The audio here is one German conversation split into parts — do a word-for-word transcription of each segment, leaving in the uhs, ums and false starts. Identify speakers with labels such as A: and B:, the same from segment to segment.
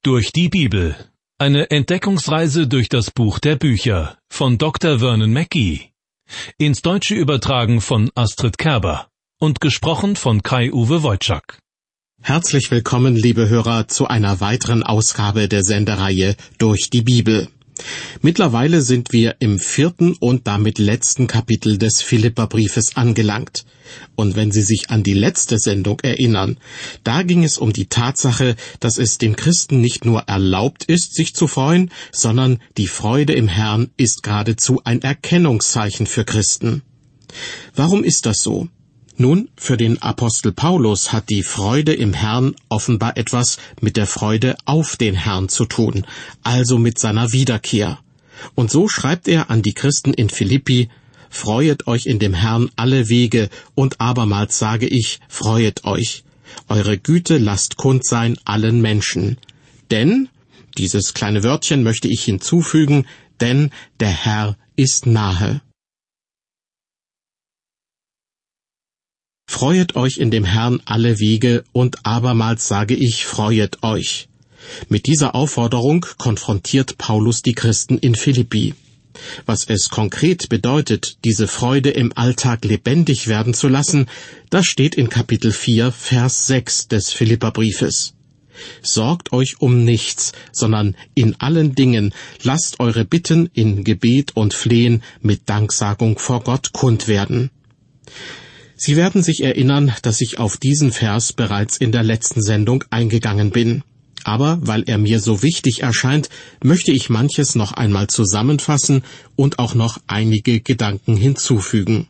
A: Durch die Bibel. Eine Entdeckungsreise durch das Buch der Bücher von Doktor Vernon Mackey. Ins Deutsche übertragen von Astrid Kerber und gesprochen von Kai-Uwe Wojczak.
B: Herzlich willkommen, liebe Hörer, zu einer weiteren Ausgabe der Sendereihe Durch die Bibel. Mittlerweile sind wir im vierten und damit letzten Kapitel des Philipperbriefes angelangt. Und wenn Sie sich an die letzte Sendung erinnern, da ging es um die Tatsache, dass es den Christen nicht nur erlaubt ist, sich zu freuen, sondern die Freude im Herrn ist geradezu ein Erkennungszeichen für Christen. Warum ist das so? Nun, für den Apostel Paulus hat die Freude im Herrn offenbar etwas mit der Freude auf den Herrn zu tun, also mit seiner Wiederkehr. Und so schreibt er an die Christen in Philippi: Freuet euch in dem Herrn alle Wege, und abermals sage ich, freuet euch. Eure Güte lasst kund sein allen Menschen. Denn, dieses kleine Wörtchen möchte ich hinzufügen, denn der Herr ist nahe. Freuet euch in dem Herrn alle Wege, und abermals sage ich, freuet euch. Mit dieser Aufforderung konfrontiert Paulus die Christen in Philippi. Was es konkret bedeutet, diese Freude im Alltag lebendig werden zu lassen, das steht in Kapitel vier, Vers sechs des Philipperbriefes. Sorgt euch um nichts, sondern in allen Dingen lasst eure Bitten in Gebet und Flehen mit Danksagung vor Gott kund werden. Sie werden sich erinnern, dass ich auf diesen Vers bereits in der letzten Sendung eingegangen bin. Aber weil er mir so wichtig erscheint, möchte ich manches noch einmal zusammenfassen und auch noch einige Gedanken hinzufügen.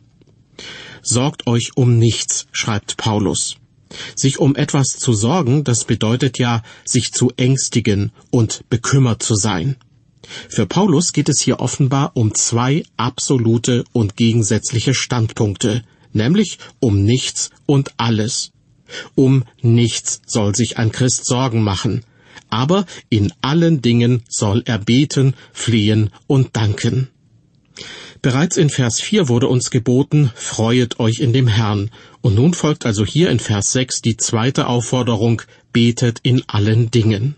B: Sorgt euch um nichts, schreibt Paulus. Sich um etwas zu sorgen, das bedeutet ja, sich zu ängstigen und bekümmert zu sein. Für Paulus geht es hier offenbar um zwei absolute und gegensätzliche Standpunkte, nämlich um nichts und alles. Um nichts soll sich ein Christ Sorgen machen, aber in allen Dingen soll er beten, flehen und danken. Bereits in Vers vier wurde uns geboten, freuet euch in dem Herrn, und nun folgt also hier in Vers sechs die zweite Aufforderung, betet in allen Dingen.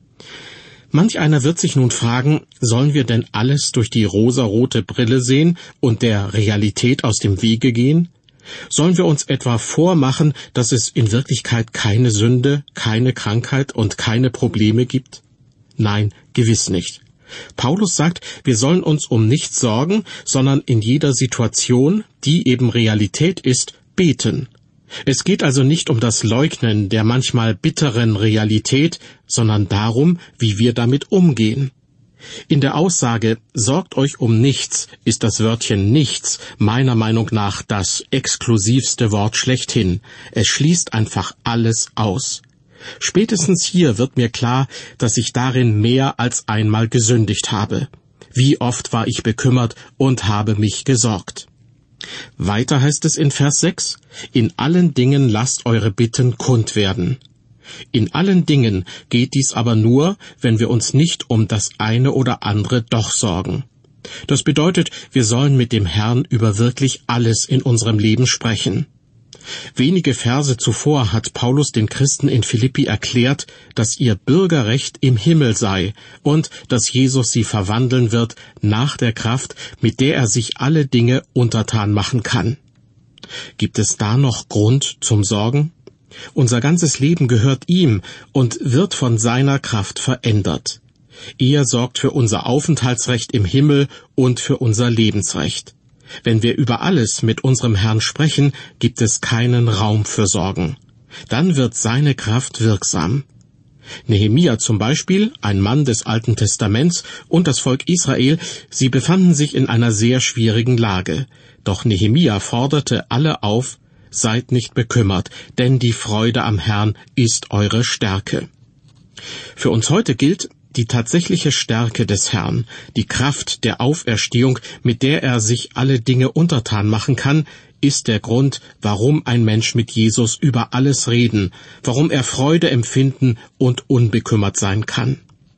B: Manch einer wird sich nun fragen, sollen wir denn alles durch die rosarote Brille sehen und der Realität aus dem Wege gehen? Sollen wir uns etwa vormachen, dass es in Wirklichkeit keine Sünde, keine Krankheit und keine Probleme gibt? Nein, gewiss nicht. Paulus sagt, wir sollen uns um nichts sorgen, sondern in jeder Situation, die eben Realität ist, beten. Es geht also nicht um das Leugnen der manchmal bitteren Realität, sondern darum, wie wir damit umgehen. In der Aussage, sorgt euch um nichts, ist das Wörtchen nichts meiner Meinung nach das exklusivste Wort schlechthin. Es schließt einfach alles aus. Spätestens hier wird mir klar, dass ich darin mehr als einmal gesündigt habe. Wie oft war ich bekümmert und habe mich gesorgt. Weiter heißt es in Vers sechs, in allen Dingen lasst eure Bitten kund werden. In allen Dingen geht dies aber nur, wenn wir uns nicht um das eine oder andere doch sorgen. Das bedeutet, wir sollen mit dem Herrn über wirklich alles in unserem Leben sprechen. Wenige Verse zuvor hat Paulus den Christen in Philippi erklärt, dass ihr Bürgerrecht im Himmel sei und dass Jesus sie verwandeln wird nach der Kraft, mit der er sich alle Dinge untertan machen kann. Gibt es da noch Grund zum Sorgen? Unser ganzes Leben gehört ihm und wird von seiner Kraft verändert. Er sorgt für unser Aufenthaltsrecht im Himmel und für unser Lebensrecht. Wenn wir über alles mit unserem Herrn sprechen, gibt es keinen Raum für Sorgen. Dann wird seine Kraft wirksam. Nehemia zum Beispiel, ein Mann des Alten Testaments, und das Volk Israel, sie befanden sich in einer sehr schwierigen Lage. Doch Nehemia forderte alle auf: Seid nicht bekümmert, denn die Freude am Herrn ist eure Stärke. Für uns heute gilt, die tatsächliche Stärke des Herrn, die Kraft der Auferstehung, mit der er sich alle Dinge untertan machen kann, ist der Grund, warum ein Mensch mit Jesus über alles reden, warum er Freude empfinden und unbekümmert sein kann.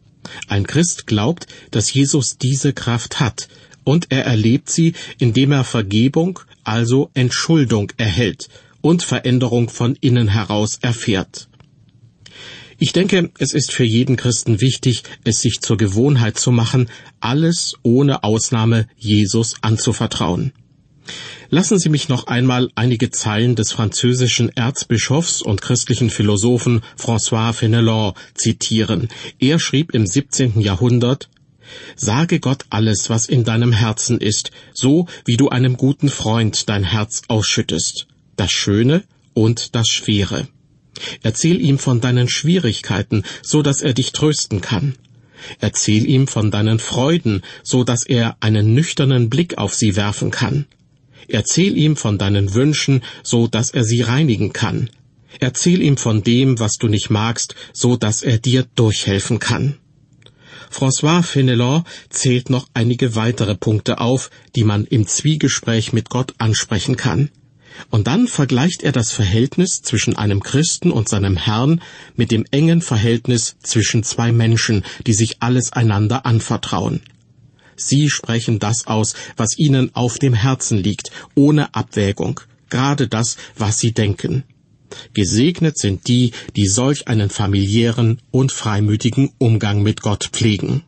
B: Ein Christ glaubt, dass Jesus diese Kraft hat, und er erlebt sie, indem er Vergebung, also Entschuldung, erhält und Veränderung von innen heraus erfährt. Ich denke, es ist für jeden Christen wichtig, es sich zur Gewohnheit zu machen, alles ohne Ausnahme Jesus anzuvertrauen. Lassen Sie mich noch einmal einige Zeilen des französischen Erzbischofs und christlichen Philosophen François Fenelon zitieren. Er schrieb im siebzehnten Jahrhundert: »Sage Gott alles, was in deinem Herzen ist, so wie du einem guten Freund dein Herz ausschüttest, das Schöne und das Schwere. Erzähl ihm von deinen Schwierigkeiten, so dass er dich trösten kann. Erzähl ihm von deinen Freuden, so dass er einen nüchternen Blick auf sie werfen kann. Erzähl ihm von deinen Wünschen, so dass er sie reinigen kann. Erzähl ihm von dem, was du nicht magst, so dass er dir durchhelfen kann.« François Fenelon zählt noch einige weitere Punkte auf, die man im Zwiegespräch mit Gott ansprechen kann. Und dann vergleicht er das Verhältnis zwischen einem Christen und seinem Herrn mit dem engen Verhältnis zwischen zwei Menschen, die sich alles einander anvertrauen. Sie sprechen das aus, was ihnen auf dem Herzen liegt, ohne Abwägung, gerade das, was sie denken. Gesegnet sind die, die solch einen familiären und freimütigen Umgang mit Gott pflegen.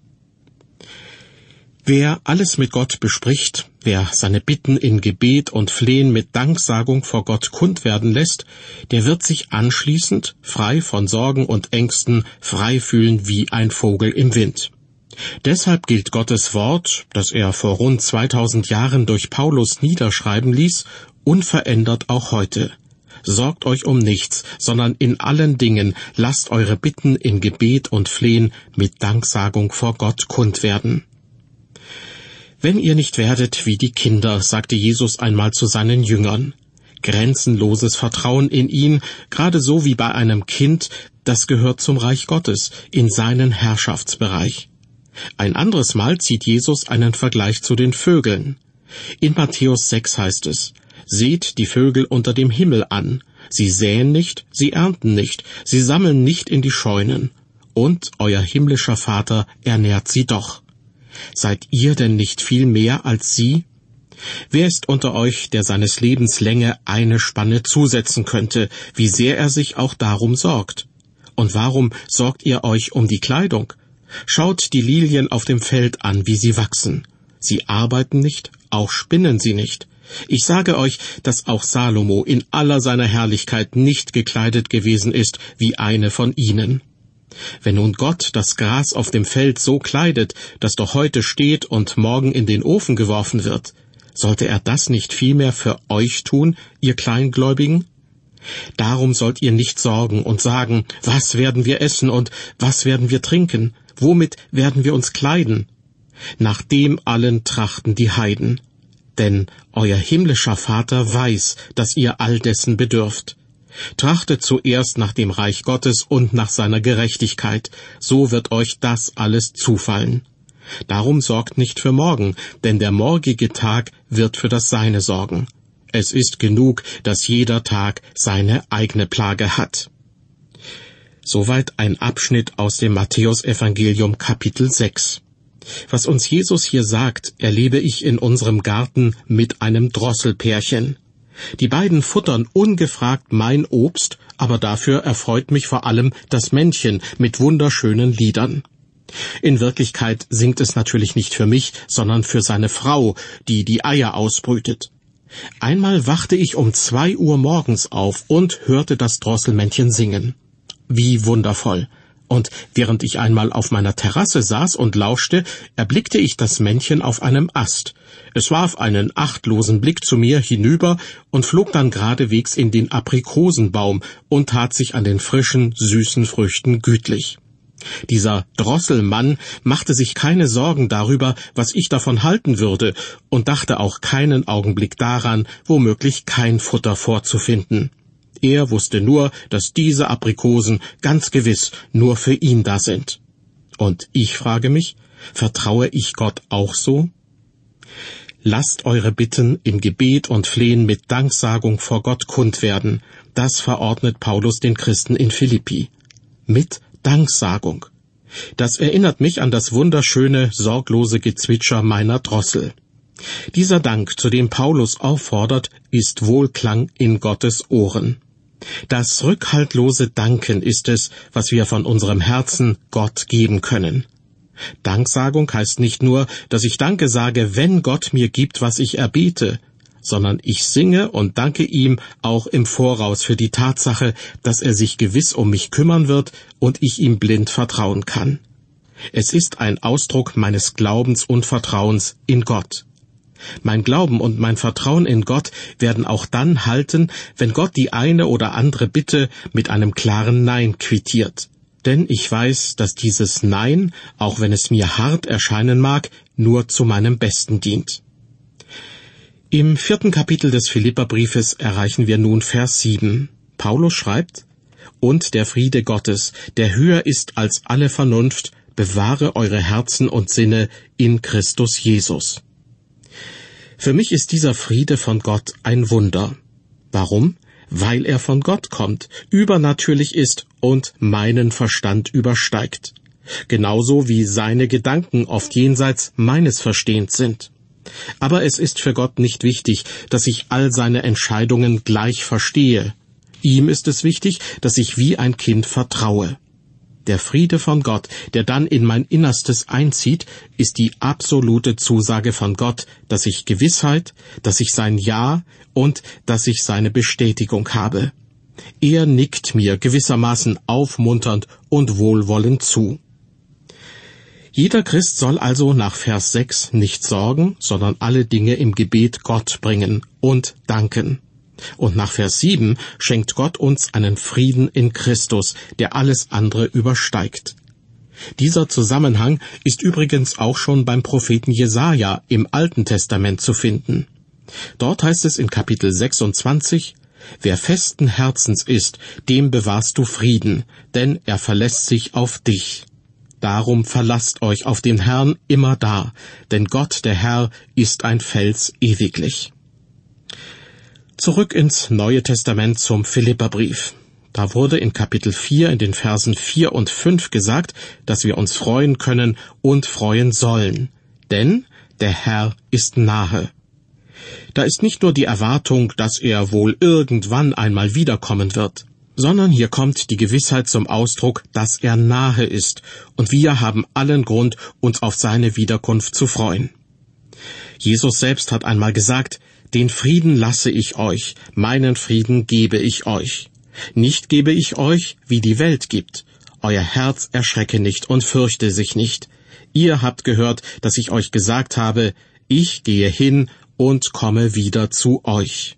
B: Wer alles mit Gott bespricht, wer seine Bitten in Gebet und Flehen mit Danksagung vor Gott kund werden lässt, der wird sich anschließend, frei von Sorgen und Ängsten, frei fühlen wie ein Vogel im Wind. Deshalb gilt Gottes Wort, das er vor rund zweitausend Jahren durch Paulus niederschreiben ließ, unverändert auch heute. Sorgt euch um nichts, sondern in allen Dingen lasst eure Bitten in Gebet und Flehen mit Danksagung vor Gott kund werden. Wenn ihr nicht werdet wie die Kinder, sagte Jesus einmal zu seinen Jüngern. Grenzenloses Vertrauen in ihn, gerade so wie bei einem Kind, das gehört zum Reich Gottes, in seinen Herrschaftsbereich. Ein anderes Mal zieht Jesus einen Vergleich zu den Vögeln. In Matthäus sechs heißt es: Seht die Vögel unter dem Himmel an. Sie säen nicht, sie ernten nicht, sie sammeln nicht in die Scheunen. Und euer himmlischer Vater ernährt sie doch. Seid ihr denn nicht viel mehr als sie? Wer ist unter euch, der seines Lebens Länge eine Spanne zusetzen könnte, wie sehr er sich auch darum sorgt? Und warum sorgt ihr euch um die Kleidung? Schaut die Lilien auf dem Feld an, wie sie wachsen. Sie arbeiten nicht, auch spinnen sie nicht. Ich sage euch, dass auch Salomo in aller seiner Herrlichkeit nicht gekleidet gewesen ist wie eine von ihnen. Wenn nun Gott das Gras auf dem Feld so kleidet, das doch heute steht und morgen in den Ofen geworfen wird, sollte er das nicht vielmehr für euch tun, ihr Kleingläubigen? Darum sollt ihr nicht sorgen und sagen, was werden wir essen und was werden wir trinken? Womit werden wir uns kleiden? Nach dem allen trachten die Heiden. Denn euer himmlischer Vater weiß, dass ihr all dessen bedürft. Trachtet zuerst nach dem Reich Gottes und nach seiner Gerechtigkeit, so wird euch das alles zufallen. Darum sorgt nicht für morgen, denn der morgige Tag wird für das Seine sorgen. Es ist genug, dass jeder Tag seine eigene Plage hat. Soweit ein Abschnitt aus dem Matthäusevangelium Kapitel sechs. Was uns Jesus hier sagt, erlebe ich in unserem Garten mit einem Drosselpärchen. Die beiden futtern ungefragt mein Obst, aber dafür erfreut mich vor allem das Männchen mit wunderschönen Liedern. In Wirklichkeit singt es natürlich nicht für mich, sondern für seine Frau, die die Eier ausbrütet. Einmal wachte ich um zwei Uhr morgens auf und hörte das Drosselmännchen singen. Wie wundervoll! Und während ich einmal auf meiner Terrasse saß und lauschte, erblickte ich das Männchen auf einem Ast. Es warf einen achtlosen Blick zu mir hinüber und flog dann geradewegs in den Aprikosenbaum und tat sich an den frischen, süßen Früchten gütlich. Dieser Drosselmann machte sich keine Sorgen darüber, was ich davon halten würde, und dachte auch keinen Augenblick daran, womöglich kein Futter vorzufinden. Er wusste nur, dass diese Aprikosen ganz gewiss nur für ihn da sind. Und ich frage mich, vertraue ich Gott auch so? Lasst eure Bitten in Gebet und Flehen mit Danksagung vor Gott kund werden. Das verordnet Paulus den Christen in Philippi. Mit Danksagung. Das erinnert mich an das wunderschöne, sorglose Gezwitscher meiner Drossel. Dieser Dank, zu dem Paulus auffordert, ist Wohlklang in Gottes Ohren. Das rückhaltlose Danken ist es, was wir von unserem Herzen Gott geben können. Danksagung heißt nicht nur, dass ich Danke sage, wenn Gott mir gibt, was ich erbete, sondern ich singe und danke ihm auch im Voraus für die Tatsache, dass er sich gewiss um mich kümmern wird und ich ihm blind vertrauen kann. Es ist ein Ausdruck meines Glaubens und Vertrauens in Gott. Mein Glauben und mein Vertrauen in Gott werden auch dann halten, wenn Gott die eine oder andere Bitte mit einem klaren Nein quittiert. Denn ich weiß, dass dieses Nein, auch wenn es mir hart erscheinen mag, nur zu meinem Besten dient. Im vierten Kapitel des Philipperbriefes erreichen wir nun Vers sieben. Paulus schreibt: Und der Friede Gottes, der höher ist als alle Vernunft, bewahre eure Herzen und Sinne in Christus Jesus. Für mich ist dieser Friede von Gott ein Wunder. Warum? Weil er von Gott kommt, übernatürlich ist und meinen Verstand übersteigt. Genauso wie seine Gedanken oft jenseits meines Verstehens sind. Aber es ist für Gott nicht wichtig, dass ich all seine Entscheidungen gleich verstehe. Ihm ist es wichtig, dass ich wie ein Kind vertraue. Der Friede von Gott, der dann in mein Innerstes einzieht, ist die absolute Zusage von Gott, dass ich Gewissheit, dass ich sein Ja und dass ich seine Bestätigung habe. Er nickt mir gewissermaßen aufmunternd und wohlwollend zu. Jeder Christ soll also nach Vers sechs nicht sorgen, sondern alle Dinge im Gebet Gott bringen und danken. Und nach Vers sieben schenkt Gott uns einen Frieden in Christus, der alles andere übersteigt. Dieser Zusammenhang ist übrigens auch schon beim Propheten Jesaja im Alten Testament zu finden. Dort heißt es in Kapitel sechsundzwanzig: Wer festen Herzens ist, dem bewahrst du Frieden, denn er verlässt sich auf dich. Darum verlasst euch auf den Herrn immerdar, denn Gott, der Herr, ist ein Fels ewiglich. Zurück ins Neue Testament zum Philipperbrief. Da wurde in Kapitel vier in den Versen vier und fünf gesagt, dass wir uns freuen können und freuen sollen. Denn der Herr ist nahe. Da ist nicht nur die Erwartung, dass er wohl irgendwann einmal wiederkommen wird, sondern hier kommt die Gewissheit zum Ausdruck, dass er nahe ist, und wir haben allen Grund, uns auf seine Wiederkunft zu freuen. Jesus selbst hat einmal gesagt: Den Frieden lasse ich euch, meinen Frieden gebe ich euch. Nicht gebe ich euch, wie die Welt gibt. Euer Herz erschrecke nicht und fürchte sich nicht. Ihr habt gehört, dass ich euch gesagt habe: Ich gehe hin und komme wieder zu euch.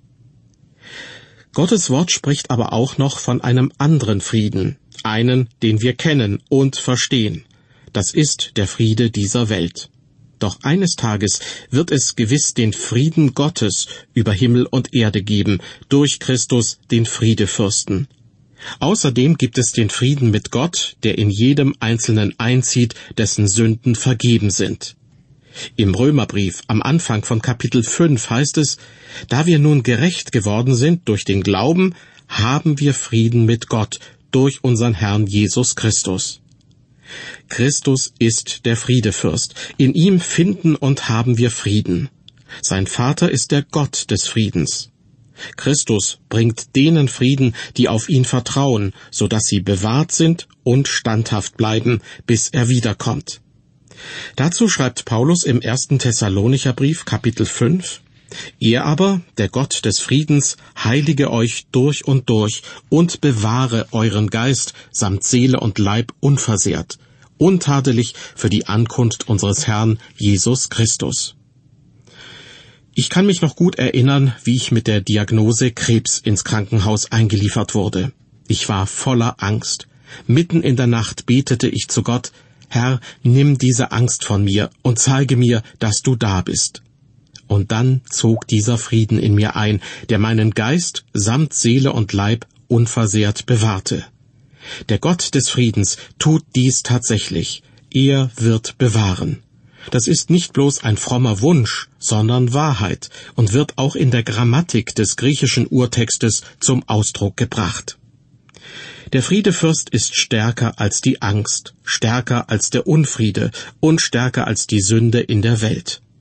B: Gottes Wort spricht aber auch noch von einem anderen Frieden, einen, den wir kennen und verstehen. Das ist der Friede dieser Welt. Doch eines Tages wird es gewiss den Frieden Gottes über Himmel und Erde geben, durch Christus, den Friedefürsten. Außerdem gibt es den Frieden mit Gott, der in jedem Einzelnen einzieht, dessen Sünden vergeben sind. Im Römerbrief am Anfang von Kapitel fünf heißt es: Da wir nun gerecht geworden sind durch den Glauben, haben wir Frieden mit Gott durch unseren Herrn Jesus Christus. Christus ist der Friedefürst. In ihm finden und haben wir Frieden. Sein Vater ist der Gott des Friedens. Christus bringt denen Frieden, die auf ihn vertrauen, so dass sie bewahrt sind und standhaft bleiben, bis er wiederkommt. Dazu schreibt Paulus im ersten Thessalonicher Brief, Kapitel fünf: Er aber, der Gott des Friedens, heilige euch durch und durch und bewahre euren Geist samt Seele und Leib unversehrt, untadelig für die Ankunft unseres Herrn Jesus Christus. Ich kann mich noch gut erinnern, wie ich mit der Diagnose Krebs ins Krankenhaus eingeliefert wurde. Ich war voller Angst. Mitten in der Nacht betete ich zu Gott: Herr, nimm diese Angst von mir und zeige mir, dass du da bist. Und dann zog dieser Frieden in mir ein, der meinen Geist samt Seele und Leib unversehrt bewahrte. Der Gott des Friedens tut dies tatsächlich. Er wird bewahren. Das ist nicht bloß ein frommer Wunsch, sondern Wahrheit und wird auch in der Grammatik des griechischen Urtextes zum Ausdruck gebracht. Der Friedefürst ist stärker als die Angst, stärker als der Unfriede und stärker als die Sünde in der Welt.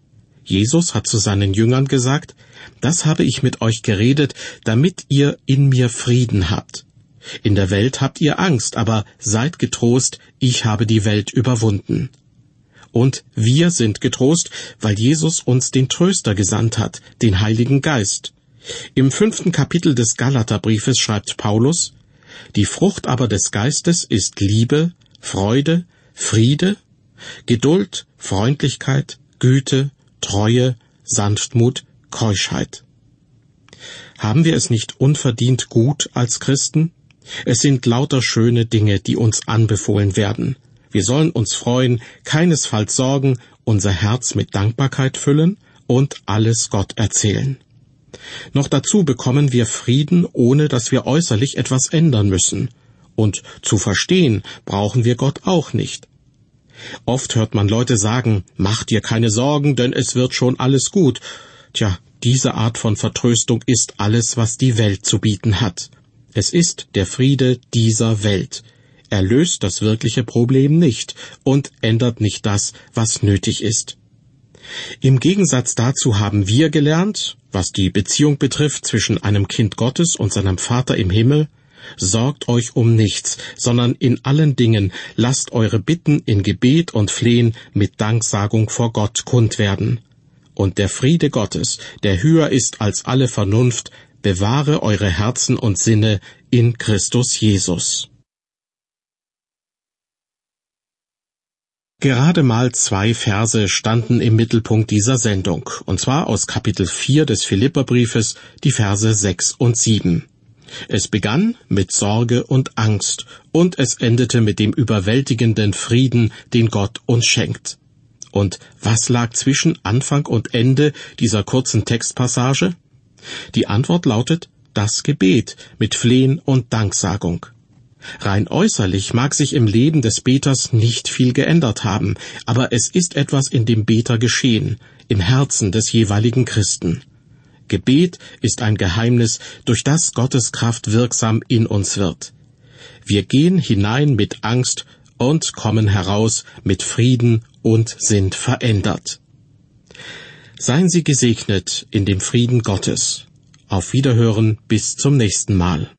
B: Jesus hat zu seinen Jüngern gesagt, das habe ich mit euch geredet, damit ihr in mir Frieden habt. In der Welt habt ihr Angst, aber seid getrost, ich habe die Welt überwunden. Und wir sind getrost, weil Jesus uns den Tröster gesandt hat, den Heiligen Geist. Im fünften Kapitel des Galaterbriefes schreibt Paulus, die Frucht aber des Geistes ist Liebe, Freude, Friede, Geduld, Freundlichkeit, Güte, Treue, Sanftmut, Keuschheit. Haben wir es nicht unverdient gut als Christen? Es sind lauter schöne Dinge, die uns anbefohlen werden. Wir sollen uns freuen, keinesfalls sorgen, unser Herz mit Dankbarkeit füllen und alles Gott erzählen. Noch dazu bekommen wir Frieden, ohne dass wir äußerlich etwas ändern müssen. Und zu verstehen brauchen wir Gott auch nicht. Oft hört man Leute sagen, mach dir keine Sorgen, denn es wird schon alles gut. Tja, diese Art von Vertröstung ist alles, was die Welt zu bieten hat. Es ist der Friede dieser Welt. Er löst das wirkliche Problem nicht und ändert nicht das, was nötig ist. Im Gegensatz dazu haben wir gelernt, was die Beziehung betrifft zwischen einem Kind Gottes und seinem Vater im Himmel, sorgt euch um nichts, sondern in allen Dingen lasst eure Bitten in Gebet und Flehen mit Danksagung vor Gott kund werden. Und der Friede Gottes, der höher ist als alle Vernunft, bewahre eure Herzen und Sinne in Christus Jesus. Gerade mal zwei Verse standen im Mittelpunkt dieser Sendung, und zwar aus Kapitel vier des Philipperbriefes, die Verse sechs und sieben. Es begann mit Sorge und Angst, und es endete mit dem überwältigenden Frieden, den Gott uns schenkt. Und was lag zwischen Anfang und Ende dieser kurzen Textpassage? Die Antwort lautet, das Gebet mit Flehen und Danksagung. Rein äußerlich mag sich im Leben des Beters nicht viel geändert haben, aber es ist etwas in dem Beter geschehen, im Herzen des jeweiligen Christen. Gebet ist ein Geheimnis, durch das Gottes Kraft wirksam in uns wird. Wir gehen hinein mit Angst und kommen heraus mit Frieden und sind verändert. Seien Sie gesegnet in dem Frieden Gottes. Auf Wiederhören bis zum nächsten Mal.